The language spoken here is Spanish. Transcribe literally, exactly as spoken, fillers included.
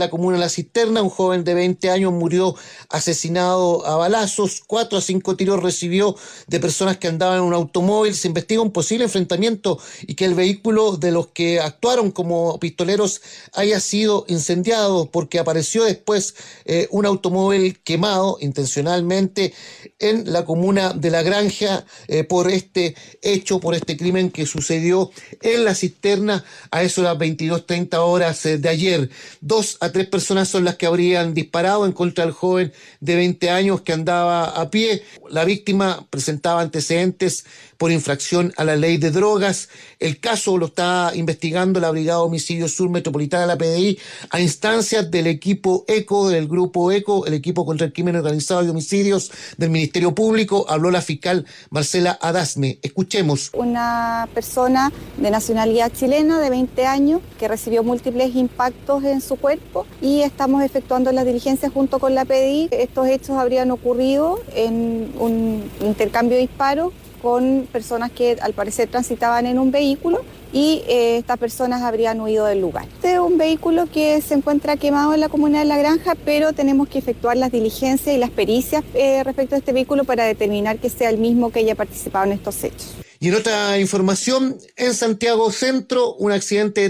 La comuna de La Cisterna, un joven de veinte años murió asesinado a balazos, cuatro a cinco tiros recibió de personas que andaban en un automóvil. Se investiga un posible enfrentamiento y que el vehículo de los que actuaron como pistoleros haya sido incendiado porque apareció después eh, un automóvil quemado intencionalmente en la comuna de La Granja eh, por este hecho, por este crimen que sucedió en La Cisterna a eso de las veintidós treinta horas eh, de ayer. Dos a tres personas son las que habrían disparado en contra del joven de veinte años que andaba a pie. La víctima presentaba antecedentes por infracción a la ley de drogas. El caso lo está investigando la Brigada de Homicidio Sur Metropolitana de la P D I a instancias del equipo ECO, del grupo ECO, el equipo contra el crimen organizado y homicidios del Ministerio Público. Habló la fiscal Marcela Adasme. Escuchemos. Una persona de nacionalidad chilena de veinte años que recibió múltiples impactos en su cuerpo y estamos efectuando las diligencias junto con la P D I. Estos hechos habrían ocurrido en un intercambio de disparos con personas que al parecer transitaban en un vehículo y eh, estas personas habrían huido del lugar. Este es un vehículo que se encuentra quemado en la comuna de La Granja, pero tenemos que efectuar las diligencias y las pericias eh, respecto a este vehículo para determinar que sea el mismo que haya participado en estos hechos. Y en otra información, en Santiago Centro, un accidente de